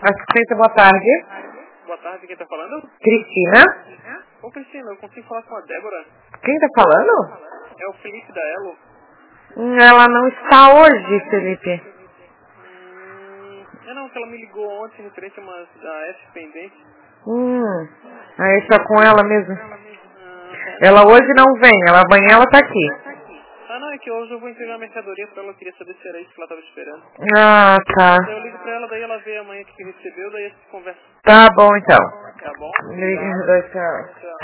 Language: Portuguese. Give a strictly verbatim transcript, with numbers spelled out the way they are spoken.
Assistência, boa tarde. Boa tarde, quem tá falando? Cristina. Ô Cristina, eu consigo falar com a Débora? Quem tá falando? É o Felipe da Elo. Hum, Ela não está hoje, Felipe. Hum, é não, que ela me ligou ontem referente a uma a F pendente. Hum, aí está com ela mesmo. Ah, é, Ela não. hoje não vem, ela amanhã ela tá aqui. Ah, não, é que hoje eu vou entregar a mercadoria pra ela, eu queria saber se era isso que ela tava esperando. Ah, tá. Daí eu ligo pra ela, daí ela vê amanhã o que recebeu, daí a gente conversa. Tá bom então. Tá bom? Ligue Obrigado. dois, tchau. Tchau.